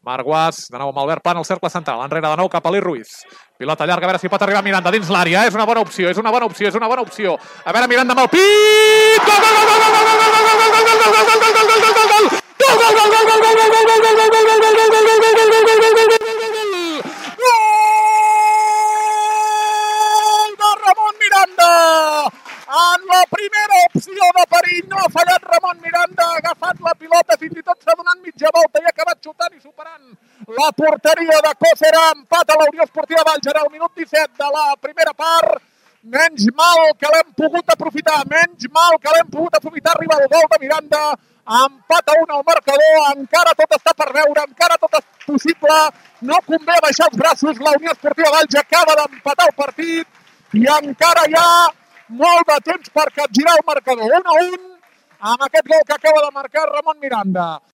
Marc Guas, de nou amb Albert Pla en el cercle central. Enrere de nou cap a Eli Ruiz. Pilota llarga, a veure si pot arribar Miranda dins l'àrea. És una bona opció, és una bona opció, és una bona opció. A veure, Miranda amb el pit! Gol, gol, gol, gol, gol, gol, gol, gol, gol, gol, gol, gol, gol, gol, gol, gol, gol, gol! En la primera opció de perill no ha fallat Ramon Miranda, ha agafat la pilota, fins i tot s'ha donat mitja volta i ha acabat xutant i superant la porteria de Còcera. Empat a la Unió Esportiva Valls al minut 17 de la primera part. Menys mal que l'hem pogut aprofitar, arriba el gol de Miranda, empat a 1 al marcador, encara tot està per veure, encara tot és possible, no convé baixar els braços, la Unió Esportiva Valls acaba d'empatar el partit i encara hi ha molt de temps per capgirar el marcador. 1-1 amb aquest gol que acaba de marcar Ramon Miranda.